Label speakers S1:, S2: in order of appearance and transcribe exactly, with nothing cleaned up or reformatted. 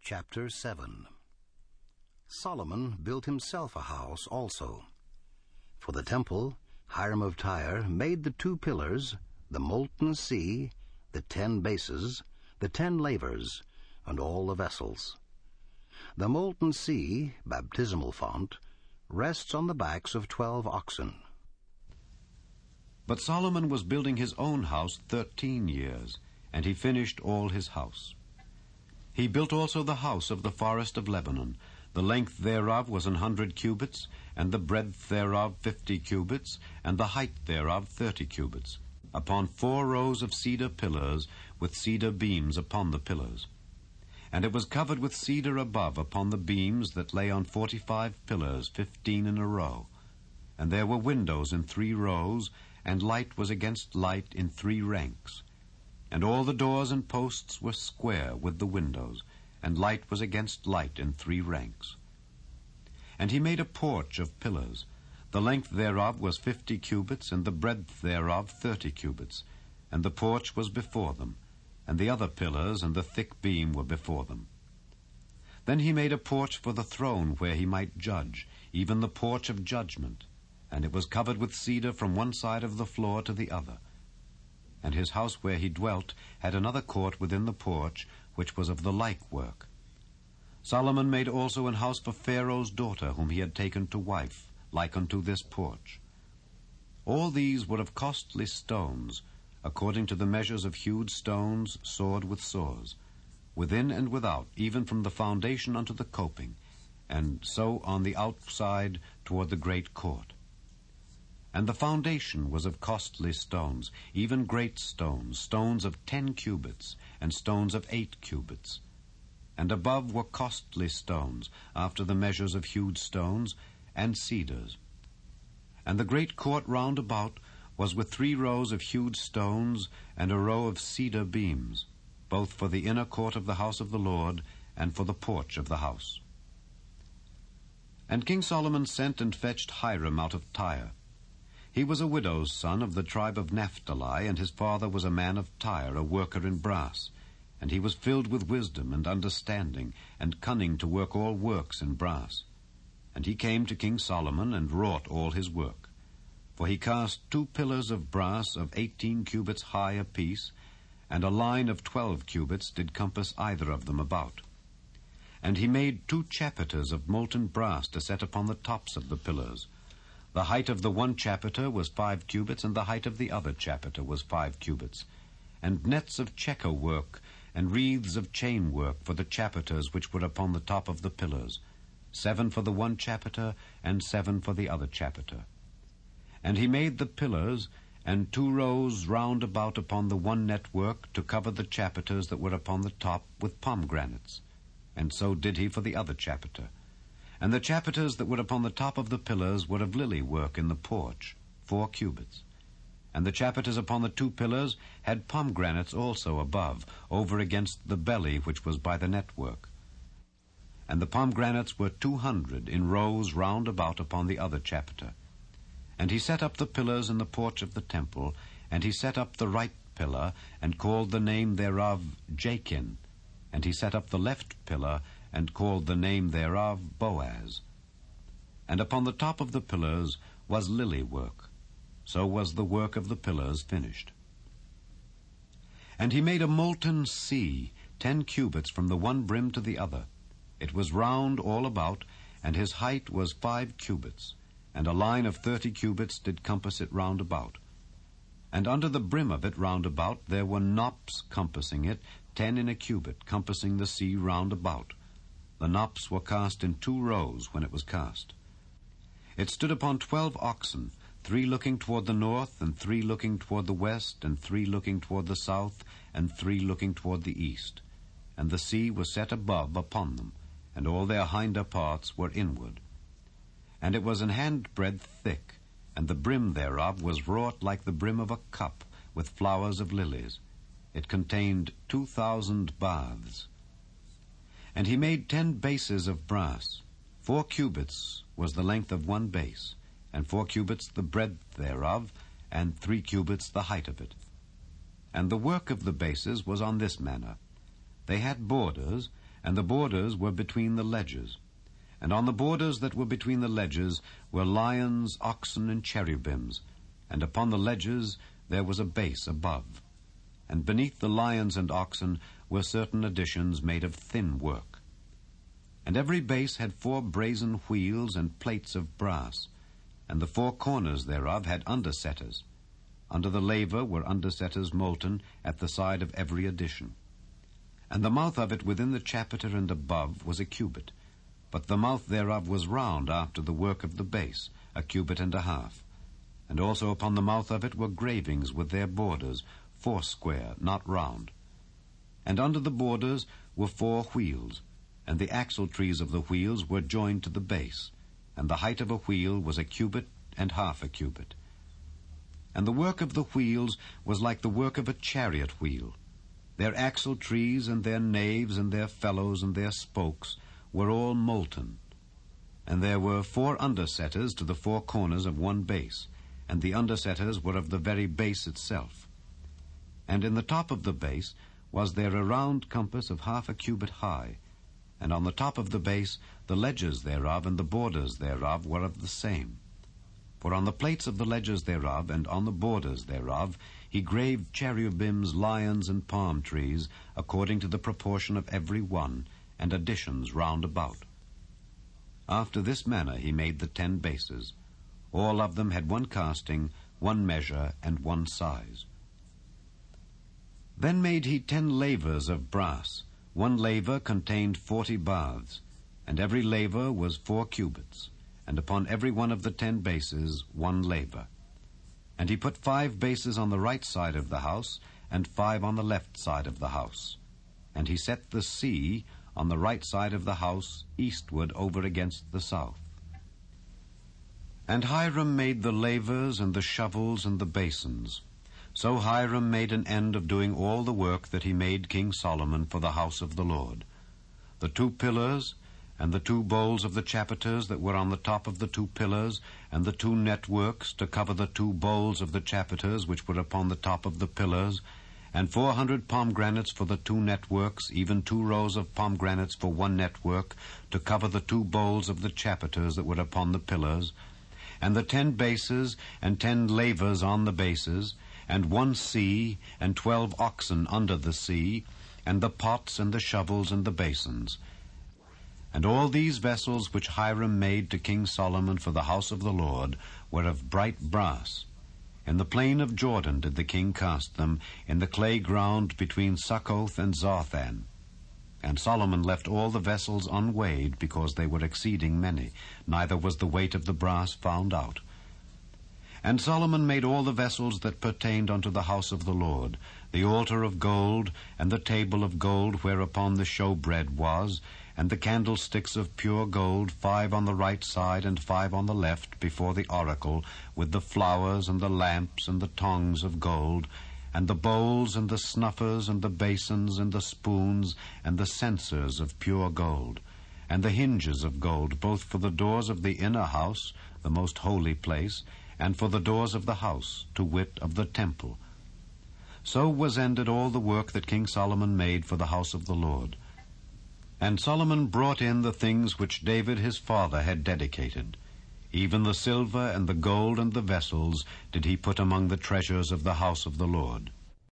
S1: Chapter seven. Solomon built himself a house also. For the temple, Hiram of Tyre made the two pillars, the molten sea, the ten bases, the ten lavers, and all the vessels. The molten sea, baptismal font, rests on the backs of twelve oxen.
S2: But Solomon was building his own house thirteen years, and he finished all his house. He built also the house of the forest of Lebanon. The length thereof was an hundred cubits, and the breadth thereof fifty cubits, and the height thereof thirty cubits, upon four rows of cedar pillars, with cedar beams upon the pillars. And it was covered with cedar above upon the beams that lay on forty-five pillars, fifteen in a row. And there were windows in three rows, and light was against light in three ranks. And all the doors and posts were square with the windows, and light was against light in three ranks. And he made a porch of pillars. The length thereof was fifty cubits, and the breadth thereof thirty cubits. And the porch was before them, and the other pillars and the thick beam were before them. Then he made a porch for the throne where he might judge, even the porch of judgment, and it was covered with cedar from one side of the floor to the other. And his house where he dwelt had another court within the porch, which was of the like work. Solomon made also an house for Pharaoh's daughter, whom he had taken to wife, like unto this porch. All these were of costly stones, according to the measures of hewed stones, sawed with saws, within and without, even from the foundation unto the coping, and so on the outside toward the great court. And the foundation was of costly stones, even great stones, stones of ten cubits, and stones of eight cubits. And above were costly stones, after the measures of hewed stones, and cedars. And the great court round about was with three rows of hewed stones, and a row of cedar beams, both for the inner court of the house of the Lord, and for the porch of the house. And King Solomon sent and fetched Hiram out of Tyre. He was a widow's son of the tribe of Naphtali, and his father was a man of Tyre, a worker in brass. And he was filled with wisdom and understanding, and cunning to work all works in brass. And he came to King Solomon, and wrought all his work. For he cast two pillars of brass of eighteen cubits high apiece, and a line of twelve cubits did compass either of them about. And he made two chapiters of molten brass to set upon the tops of the pillars. The height of the one chapiter was five cubits, and the height of the other chapiter was five cubits. And nets of checker work, and wreaths of chain work for the chapiters which were upon the top of the pillars, seven for the one chapiter, and seven for the other chapiter. And he made the pillars, and two rows round about upon the one network, to cover the chapiters that were upon the top with pomegranates. And so did he for the other chapiter. And the chapiters that were upon the top of the pillars were of lily work in the porch, four cubits. And the chapiters upon the two pillars had pomegranates also above, over against the belly which was by the network. And the pomegranates were two hundred in rows round about upon the other chapiter. And he set up the pillars in the porch of the temple, and he set up the right pillar, and called the name thereof Jachin. And he set up the left pillar, and called the name thereof Boaz. And upon the top of the pillars was lily work. So was the work of the pillars finished. And he made a molten sea, ten cubits from the one brim to the other. It was round all about, and his height was five cubits, and a line of thirty cubits did compass it round about. And under the brim of it round about there were knops compassing it, ten in a cubit, compassing the sea round about. The knops were cast in two rows when it was cast. It stood upon twelve oxen, three looking toward the north, and three looking toward the west, and three looking toward the south, and three looking toward the east. And the sea was set above upon them, and all their hinder parts were inward. And it was an handbreadth thick, and the brim thereof was wrought like the brim of a cup, with flowers of lilies. It contained two thousand baths. And he made ten bases of brass. Four cubits was the length of one base, and four cubits the breadth thereof, and three cubits the height of it. And the work of the bases was on this manner. They had borders, and the borders were between the ledges. And on the borders that were between the ledges were lions, oxen, and cherubims, and upon the ledges there was a base above. And beneath the lions and oxen were certain additions made of thin work. And every base had four brazen wheels and plates of brass, and the four corners thereof had undersetters. Under the laver were undersetters molten at the side of every addition. And the mouth of it within the chapiter and above was a cubit, but the mouth thereof was round after the work of the base, a cubit and a half. And also upon the mouth of it were gravings with their borders, foursquare, not round. And under the borders were four wheels, and the axle trees of the wheels were joined to the base, and the height of a wheel was a cubit and half a cubit. And the work of the wheels was like the work of a chariot wheel. Their axle trees and their naves and their felloes and their spokes were all molten. And there were four undersetters to the four corners of one base, and the undersetters were of the very base itself. And in the top of the base was there a round compass of half a cubit high, and on the top of the base the ledges thereof and the borders thereof were of the same. For on the plates of the ledges thereof and on the borders thereof he graved cherubims, lions, and palm trees, according to the proportion of every one, and additions round about. After this manner he made the ten bases. All of them had one casting, one measure, and one size. Then made he ten lavers of brass. One laver contained forty baths, and every laver was four cubits, and upon every one of the ten bases one laver. And he put five bases on the right side of the house, and five on the left side of the house. And he set the sea on the right side of the house, eastward over against the south. And Hiram made the lavers and the shovels and the basins. So Hiram made an end of doing all the work that he made King Solomon for the house of the Lord. The two pillars, and the two bowls of the chapiters that were on the top of the two pillars, and the two networks to cover the two bowls of the chapiters which were upon the top of the pillars, and four hundred pomegranates for the two networks, even two rows of pomegranates for one network, to cover the two bowls of the chapiters that were upon the pillars, and the ten bases, and ten lavers on the bases, and one sea, and twelve oxen under the sea, and the pots, and the shovels, and the basins. And all these vessels which Hiram made to King Solomon for the house of the Lord were of bright brass. In the plain of Jordan did the king cast them, in the clay ground between Succoth and Zarthan. And Solomon left all the vessels unweighed, because they were exceeding many, neither was the weight of the brass found out. And Solomon made all the vessels that pertained unto the house of the Lord, the altar of gold, and the table of gold whereupon the showbread was, and the candlesticks of pure gold, five on the right side and five on the left, before the oracle, with the flowers and the lamps and the tongs of gold, and the bowls and the snuffers and the basins and the spoons and the censers of pure gold, and the hinges of gold, both for the doors of the inner house, the most holy place, and for the doors of the house, to wit, of the temple. So was ended all the work that King Solomon made for the house of the Lord. And Solomon brought in the things which David his father had dedicated. Even the silver and the gold and the vessels did he put among the treasures of the house of the Lord.